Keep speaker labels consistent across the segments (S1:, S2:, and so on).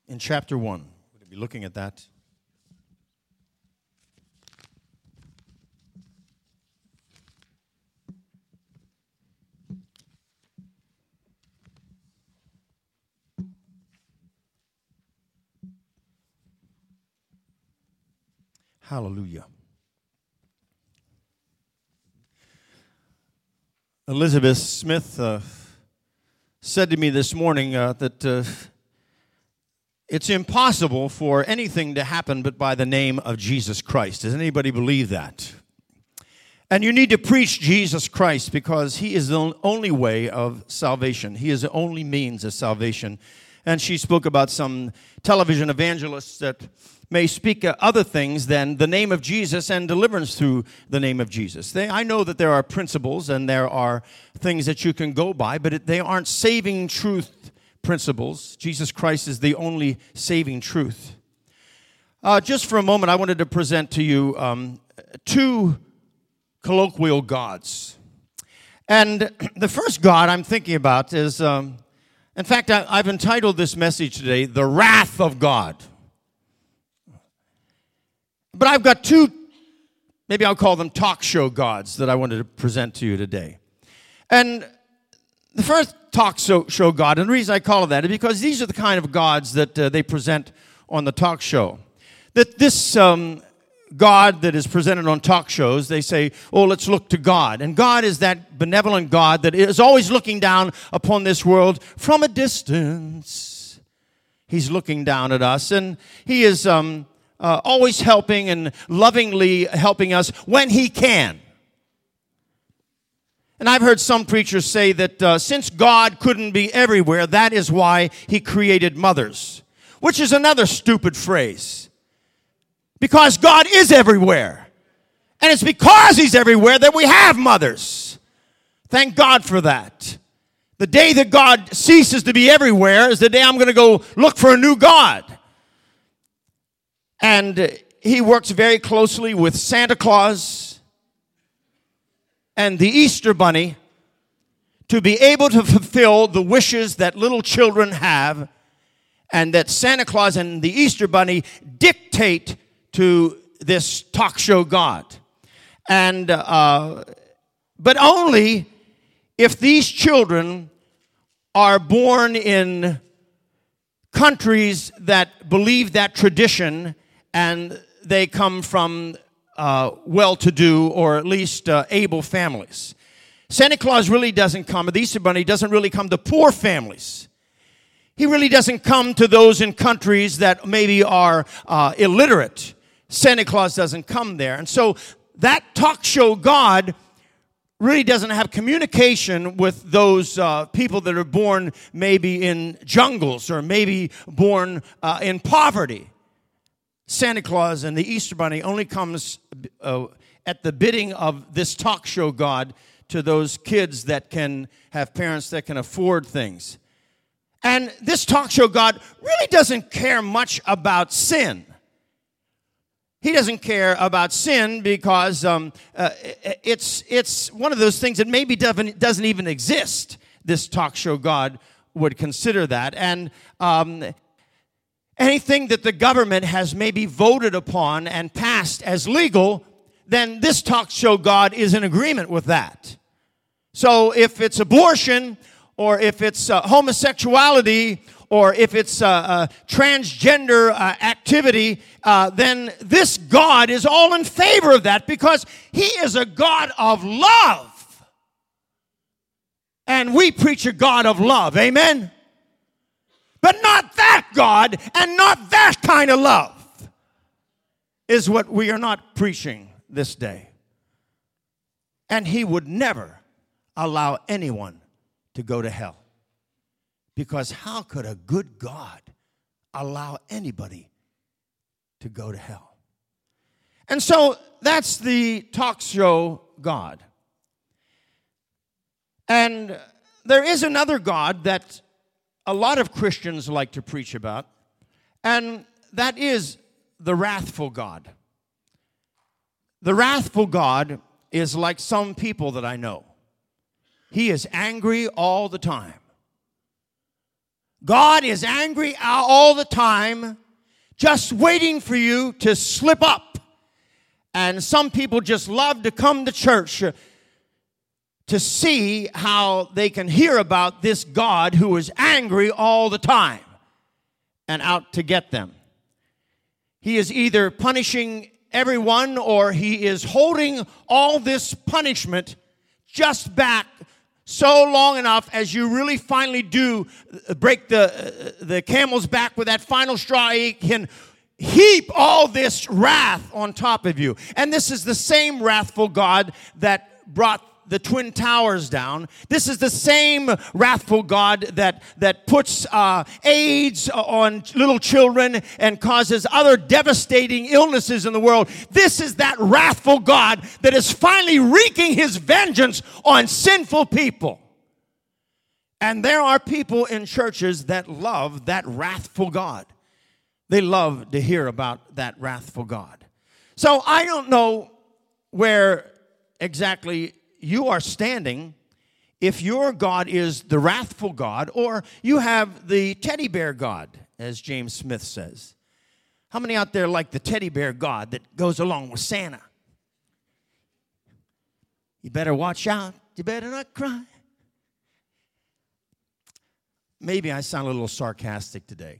S1: in chapter 1. We're going to be looking at that. Hallelujah. Elizabeth Smith said to me this morning that it's impossible for anything to happen but by the name of Jesus Christ. Does anybody believe that? And you need to preach Jesus Christ because he is the only way of salvation. He is the only means of salvation. And she spoke about some television evangelists that may speak other things than the name of Jesus and deliverance through the name of Jesus. I know that there are principles and there are things that you can go by, but they aren't saving truth principles. Jesus Christ is the only saving truth. Just for a moment, I wanted to present to you two colloquial gods. And the first God I'm thinking about is, in fact, I've entitled this message today, The Wrath of God. But I've got two, maybe I'll call them talk show gods that I wanted to present to you today. And the first talk show god, and the reason I call it that is because these are the kind of gods that they present on the talk show. That this God that is presented on talk shows, they say, oh, let's look to God. And God is that benevolent God that is always looking down upon this world from a distance. He's looking down at us, and he is always helping and lovingly helping us when he can. And I've heard some preachers say that since God couldn't be everywhere, that is why he created mothers, which is another stupid phrase. Because God is everywhere. And it's because he's everywhere that we have mothers. Thank God for that. The day that God ceases to be everywhere is the day I'm going to go look for a new God. And he works very closely with Santa Claus and the Easter Bunny to be able to fulfill the wishes that little children have, and that Santa Claus and the Easter Bunny dictate to this talk show God. And but only if these children are born in countries that believe that tradition and they come from well-to-do or at least able families. Santa Claus really doesn't come, or the Easter Bunny doesn't really come to poor families. He really doesn't come to those in countries that maybe are illiterate. Santa Claus doesn't come there. And so that talk show God really doesn't have communication with those people that are born maybe in jungles or maybe born in poverty. Santa Claus and the Easter Bunny only comes at the bidding of this talk show God to those kids that can have parents that can afford things. And this talk show God really doesn't care much about sin. He doesn't care about sin because it's one of those things that maybe doesn't even exist. This talk show God would consider that. And anything that the government has maybe voted upon and passed as legal, then this talk show God is in agreement with that. So if it's abortion, or if it's homosexuality, or if it's transgender activity, then this God is all in favor of that because he is a God of love. And we preach a God of love, amen? But not that God and not that kind of love is what we are not preaching this day. And he would never allow anyone to go to hell. Because how could a good God allow anybody to go to hell? And so that's the talk show God. And there is another God that a lot of Christians like to preach about, and that is the wrathful God. The wrathful God is like some people that I know. He is angry all the time. God is angry all the time, just waiting for you to slip up. And some people just love to come to church to see how they can hear about this God who is angry all the time and out to get them. He is either punishing everyone or he is holding all this punishment just back so long enough as you really finally do break the camel's back with that final straw. He can heap all this wrath on top of you. And this is the same wrathful God that brought the Twin Towers down. This is the same wrathful God that puts AIDS on little children and causes other devastating illnesses in the world. This is that wrathful God that is finally wreaking his vengeance on sinful people. And there are people in churches that love that wrathful God. They love to hear about that wrathful God. So I don't know where exactly you are standing, if your God is the wrathful God or you have the teddy bear God, as James Smith says. How many out there like the teddy bear God that goes along with Santa? You better watch out. You better not cry. Maybe I sound a little sarcastic today.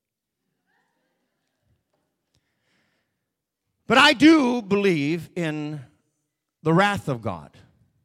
S1: But I do believe in the wrath of God.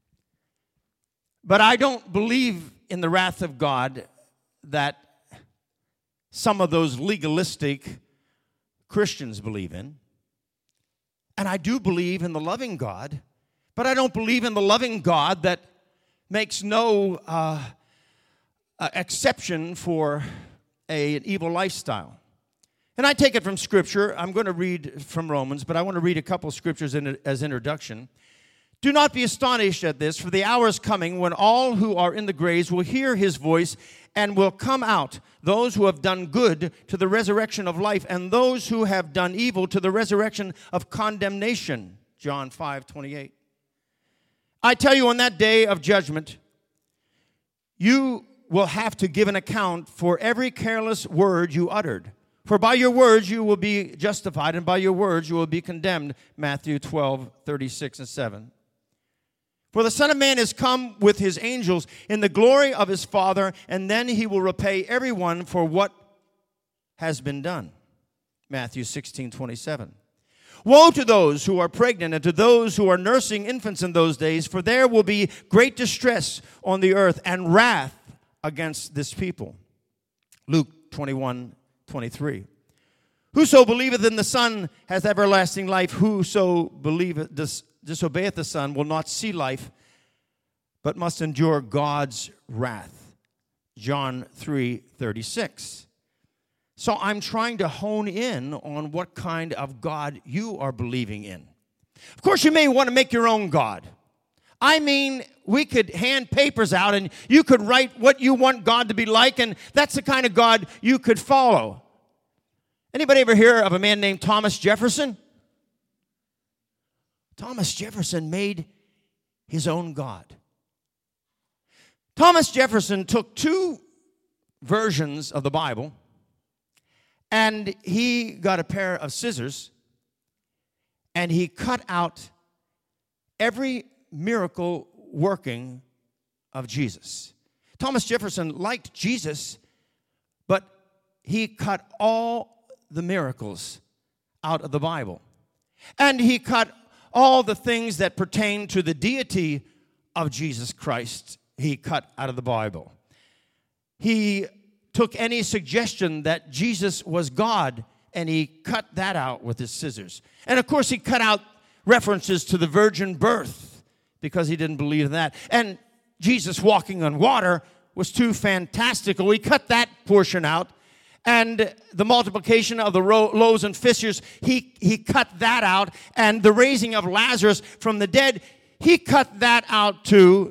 S1: But I don't believe in the wrath of God that some of those legalistic Christians believe in. And I do believe in the loving God, but I don't believe in the loving God that makes no exception for an evil lifestyle. And I take it from Scripture. I'm going to read from Romans, but I want to read a couple scriptures as introduction. Do not be astonished at this, for the hour is coming when all who are in the graves will hear his voice and will come out, those who have done good to the resurrection of life, and those who have done evil to the resurrection of condemnation. John 5:28. I tell you, on that day of judgment, you will have to give an account for every careless word you uttered. For by your words you will be justified, and by your words you will be condemned. Matthew 12:36 and 7. For the Son of Man is come with his angels in the glory of his Father, and then he will repay everyone for what has been done. Matthew 16:27. Woe to those who are pregnant and to those who are nursing infants in those days, for there will be great distress on the earth and wrath against this people. Luke 21:23. Whoso believeth in the Son hath everlasting life. Whoso disobeyeth the Son will not see life, but must endure God's wrath. John 3:36. So I'm trying to hone in on what kind of God you are believing in. Of course, you may want to make your own God. I mean, we could hand papers out and you could write what you want God to be like, and that's the kind of God you could follow. Anybody ever hear of a man named Thomas Jefferson? Thomas Jefferson made his own God. Thomas Jefferson took two versions of the Bible, and he got a pair of scissors, and he cut out every miracle working of Jesus. Thomas Jefferson liked Jesus, but he cut all the miracles out of the Bible. And he cut all the things that pertain to the deity of Jesus Christ, he cut out of the Bible. He took any suggestion that Jesus was God, and he cut that out with his scissors. And of course, he cut out references to the virgin birth because he didn't believe in that. And Jesus walking on water was too fantastical. He cut that portion out. And the multiplication of the loaves and fishes, he cut that out. And the raising of Lazarus from the dead, he cut that out too.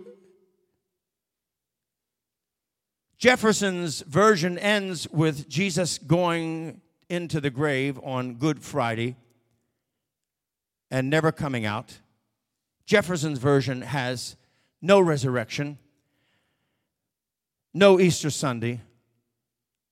S1: Jefferson's version ends with Jesus going into the grave on Good Friday and never coming out. Jefferson's version has no resurrection, no Easter Sunday,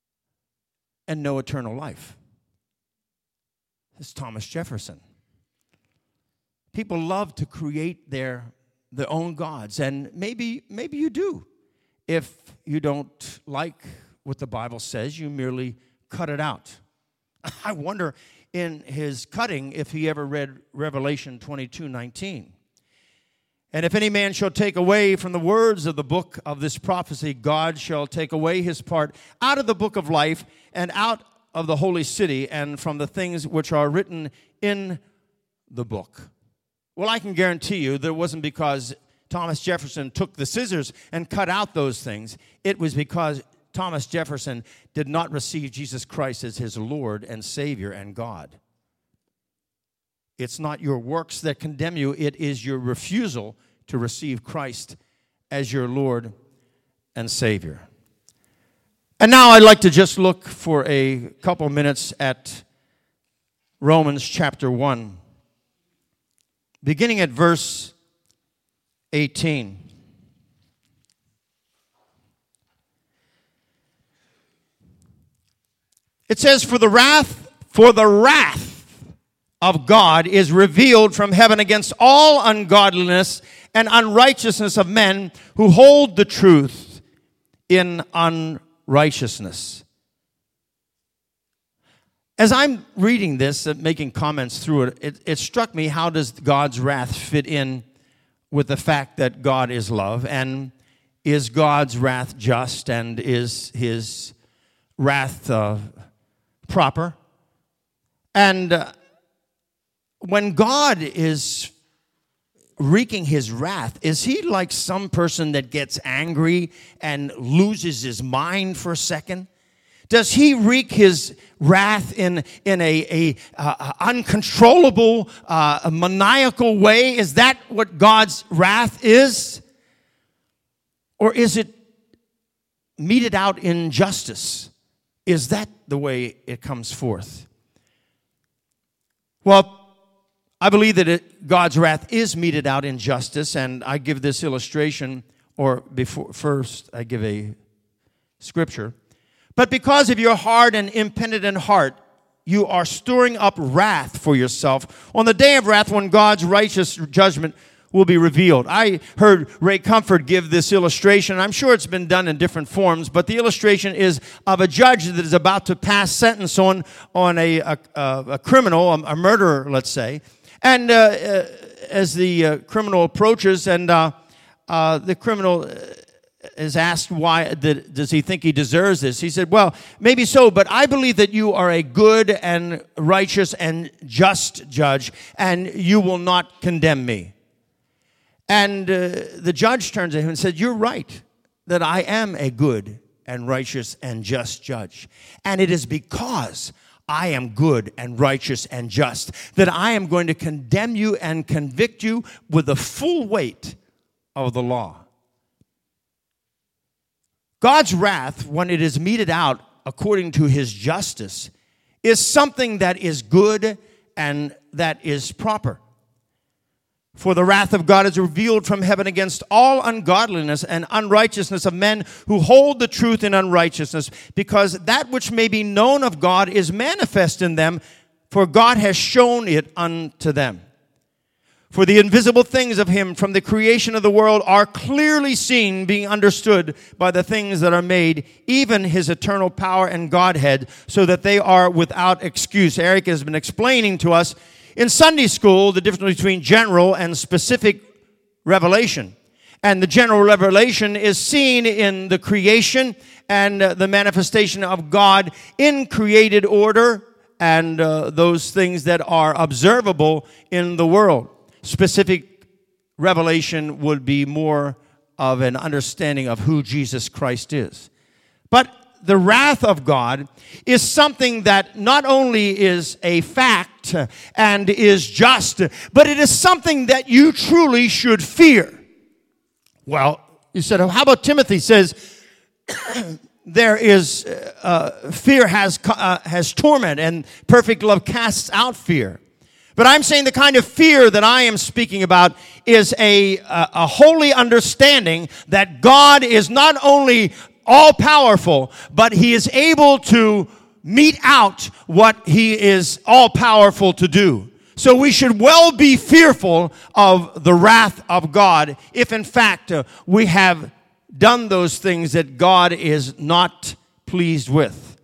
S1: and no eternal life. This is Thomas Jefferson. People love to create their own gods, and maybe you do. If you don't like what the Bible says, you merely cut it out. I wonder in his cutting if he ever read Revelation 22:19. And if any man shall take away from the words of the book of this prophecy, God shall take away his part out of the book of life and out of the holy city and from the things which are written in the book. Well, I can guarantee you that it wasn't because Thomas Jefferson took the scissors and cut out those things. It was because Thomas Jefferson did not receive Jesus Christ as his Lord and Savior and God. It's not your works that condemn you. It is your refusal to receive Christ as your Lord and Savior. And now I'd like to just look for a couple minutes at Romans chapter 1, beginning at verse 18. It says, For the wrath of God is revealed from heaven against all ungodliness and unrighteousness of men who hold the truth in unrighteousness. As I'm reading this and making comments through it, it struck me, how does God's wrath fit in with the fact that God is love? And is God's wrath just? And is his wrath proper? And when God is wreaking his wrath, is he like some person that gets angry and loses his mind for a second? Does he wreak his wrath in a uncontrollable, maniacal way? Is that what God's wrath is? Or is it meted out in justice? Is that the way it comes forth? Well, I believe that God's wrath is meted out in justice, and I give this illustration, or before first I give a scripture. But because of your hard and impenitent heart, you are storing up wrath for yourself on the day of wrath when God's righteous judgment will be revealed. I heard Ray Comfort give this illustration. I'm sure it's been done in different forms, but the illustration is of a judge that is about to pass sentence on a criminal, a murderer, let's say. And as the criminal approaches, and the criminal is asked why does he think he deserves this, he said, well, maybe so, but I believe that you are a good and righteous and just judge, and you will not condemn me. And the judge turned to him and said, you're right, that I am a good and righteous and just judge. And it is because I am good and righteous and just that I am going to condemn you and convict you with the full weight of the law. God's wrath, when it is meted out according to his justice, is something that is good and that is proper. For the wrath of God is revealed from heaven against all ungodliness and unrighteousness of men who hold the truth in unrighteousness, because that which may be known of God is manifest in them, for God has shown it unto them. For the invisible things of him from the creation of the world are clearly seen, being understood by the things that are made, even his eternal power and Godhead, so that they are without excuse. Eric has been explaining to us in Sunday school the difference between general and specific revelation. And the general revelation is seen in the creation and the manifestation of God in created order and those things that are observable in the world. Specific revelation would be more of an understanding of who Jesus Christ is. But the wrath of God is something that not only is a fact and is just, but it is something that you truly should fear. Well, you said, how about Timothy says, there is, fear has torment, and perfect love casts out fear. But I'm saying the kind of fear that I am speaking about is a holy understanding that God is not only all-powerful, but he is able to mete out what he is all powerful to do. So we should well be fearful of the wrath of God if in fact we have done those things that God is not pleased with.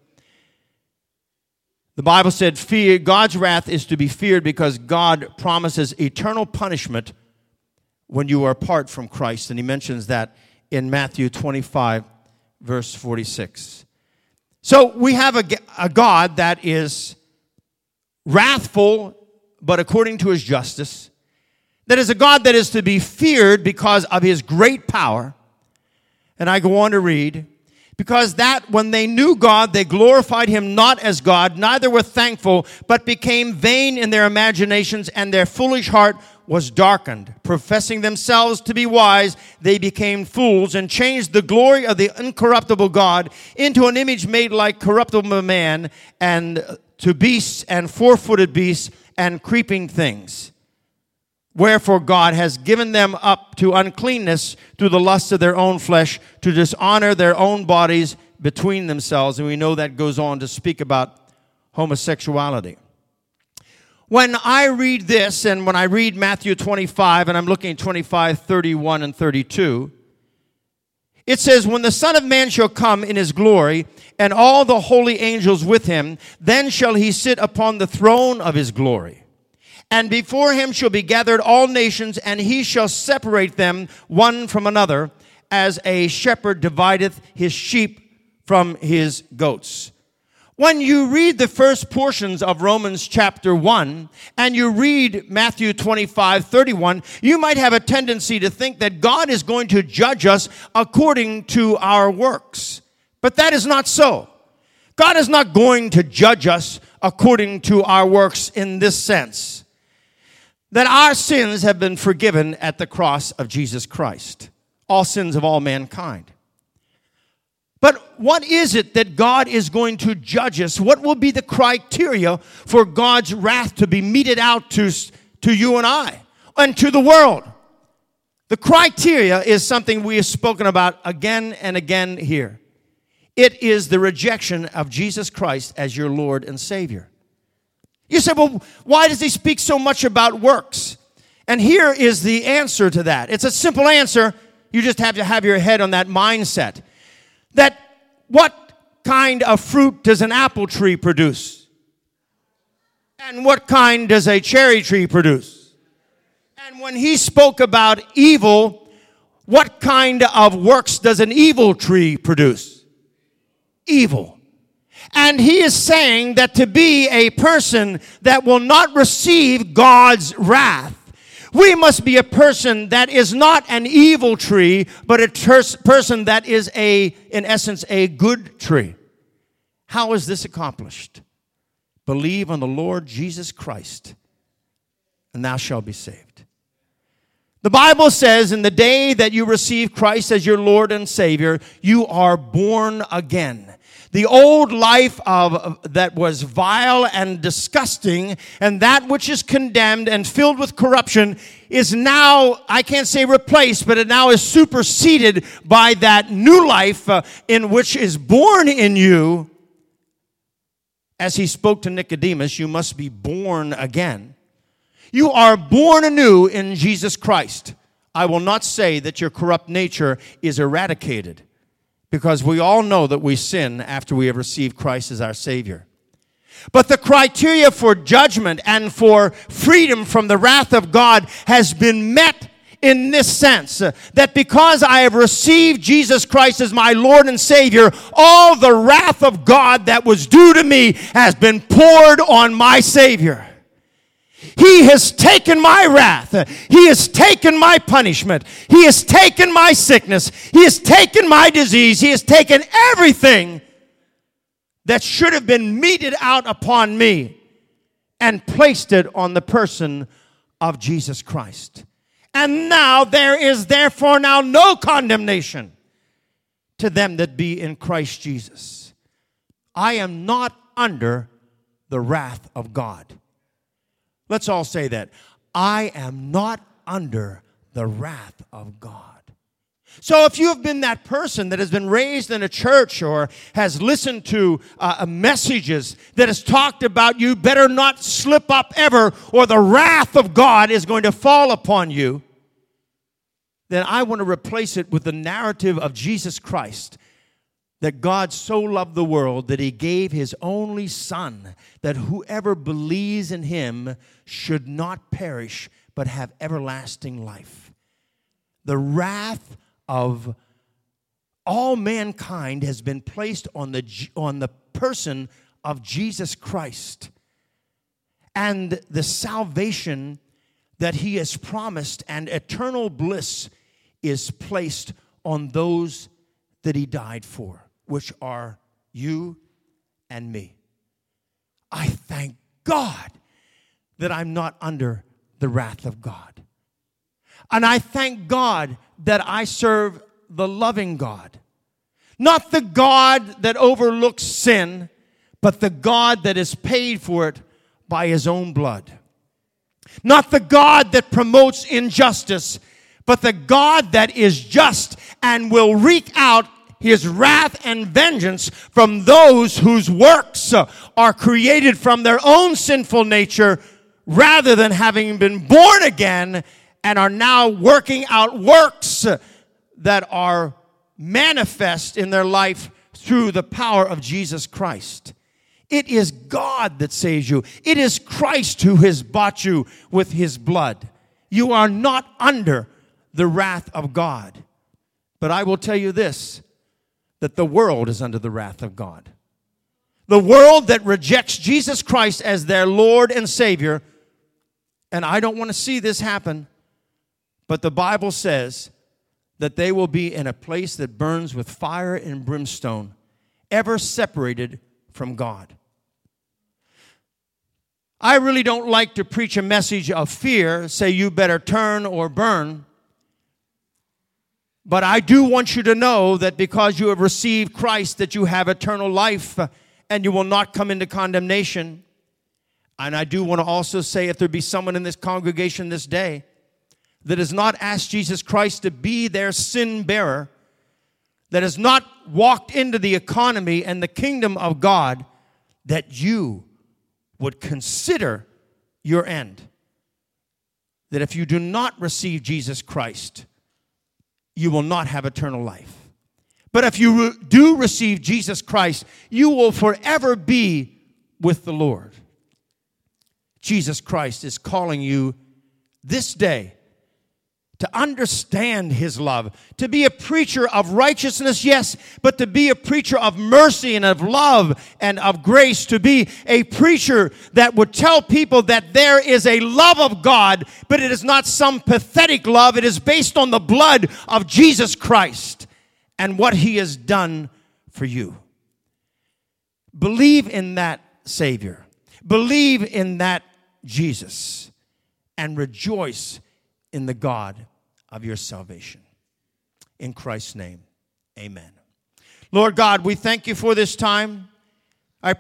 S1: The Bible said God's wrath is to be feared because God promises eternal punishment when you are apart from Christ. And he mentions that in Matthew 25, verse 46. So we have a God that is wrathful, but according to his justice. That is a God that is to be feared because of his great power. And I go on to read, because that when they knew God, they glorified him not as God, neither were thankful, but became vain in their imaginations, and their foolish heart was darkened. Professing themselves to be wise, they became fools and changed the glory of the incorruptible God into an image made like corruptible man, and to beasts and four-footed beasts and creeping things. Wherefore God has given them up to uncleanness through the lust of their own flesh, to dishonor their own bodies between themselves. And we know that goes on to speak about homosexuality. When I read this, and when I read Matthew 25, and I'm looking at 25, 31, and 32, it says, when the Son of Man shall come in his glory, and all the holy angels with him, then shall he sit upon the throne of his glory. And before him shall be gathered all nations, and he shall separate them one from another, as a shepherd divideth his sheep from his goats. When you read the first portions of Romans chapter 1, and you read Matthew 25, 31, you might have a tendency to think that God is going to judge us according to our works. But that is not so. God is not going to judge us according to our works in this sense, that our sins have been forgiven at the cross of Jesus Christ. All sins of all mankind. But what is it that God is going to judge us? What will be the criteria for God's wrath to be meted out to you and I and to the world? The criteria is something we have spoken about again and again here. It is the rejection of Jesus Christ as your Lord and Savior. You say, well, why does he speak so much about works? And here is the answer to that. It's a simple answer. You just have to have your head on that mindset. That what kind of fruit does an apple tree produce? And what kind does a cherry tree produce? And when he spoke about evil, what kind of works does an evil tree produce? Evil. And he is saying that to be a person that will not receive God's wrath, we must be a person that is not an evil tree, but a person that is in essence, a good tree. How is this accomplished? Believe on the Lord Jesus Christ, and thou shalt be saved. The Bible says, in the day that you receive Christ as your Lord and Savior, you are born again. The old life that was vile and disgusting, and that which is condemned and filled with corruption, is now, I can't say replaced, but it now is superseded by that new life in which is born in you. As he spoke to Nicodemus, you must be born again. You are born anew in Jesus Christ. I will not say that your corrupt nature is eradicated, because we all know that we sin after we have received Christ as our Savior. But the criteria for judgment and for freedom from the wrath of God has been met in this sense, that because I have received Jesus Christ as my Lord and Savior, all the wrath of God that was due to me has been poured on my Savior. He has taken my wrath. He has taken my punishment. He has taken my sickness. He has taken my disease. He has taken everything that should have been meted out upon me and placed it on the person of Jesus Christ. And now there is therefore now no condemnation to them that be in Christ Jesus. I am not under the wrath of God. Let's all say that. I am not under the wrath of God. So if you have been that person that has been raised in a church or has listened to messages that has talked about you better not slip up ever or the wrath of God is going to fall upon you, then I want to replace it with the narrative of Jesus Christ, that God so loved the world that he gave his only Son, that whoever believes in him should not perish but have everlasting life. The wrath of all mankind has been placed on the person of Jesus Christ. And the salvation that he has promised and eternal bliss is placed on those that he died for, which are you and me. I thank God that I'm not under the wrath of God. And I thank God that I serve the loving God. Not the God that overlooks sin, but the God that is paid for it by his own blood. Not the God that promotes injustice, but the God that is just and will wreak out his wrath and vengeance from those whose works are created from their own sinful nature, rather than having been born again and are now working out works that are manifest in their life through the power of Jesus Christ. It is God that saves you. It is Christ who has bought you with his blood. You are not under the wrath of God. But I will tell you this, that the world is under the wrath of God. The world that rejects Jesus Christ as their Lord and Savior, and I don't want to see this happen, but the Bible says that they will be in a place that burns with fire and brimstone, ever separated from God. I really don't like to preach a message of fear, say you better turn or burn. But I do want you to know that because you have received Christ, that you have eternal life and you will not come into condemnation. And I do want to also say, if there be someone in this congregation this day that has not asked Jesus Christ to be their sin bearer, that has not walked into the economy and the kingdom of God, that you would consider your end. That if you do not receive Jesus Christ, you will not have eternal life. But if you do receive Jesus Christ, you will forever be with the Lord. Jesus Christ is calling you this day to understand his love, to be a preacher of righteousness, yes, but to be a preacher of mercy and of love and of grace, to be a preacher that would tell people that there is a love of God, but it is not some pathetic love. It is based on the blood of Jesus Christ and what he has done for you. Believe in that Savior. Believe in that Jesus and rejoice in the God of your salvation. In Christ's name, amen. Lord God, we thank you for this time.